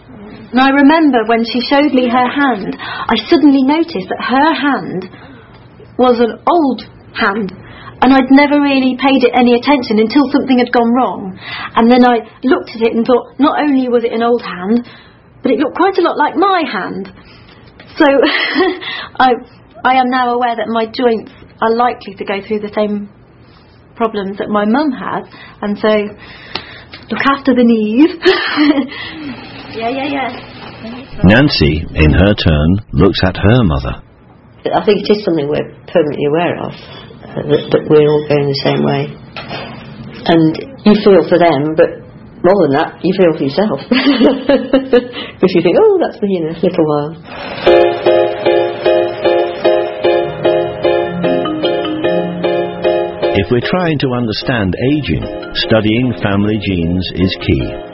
And I remember when she showed me her hand, I suddenly noticed that her hand was an old hand, and I'd never really paid it any attention until something had gone wrong. And then I looked at it and thought, not only was it an old hand, but it looked quite a lot like my hand. So I am now aware that my joints are likely to go through the same problems that my mum had, and so look after the knees. Yeah. Nancy, in her turn, looks at her mother. I think it is something we're permanently aware of, that we're all going the same way. And you feel for them, but more than that, you feel for yourself. Because you think, oh, that's me in a little while. If we're trying to understand aging, studying family genes is key.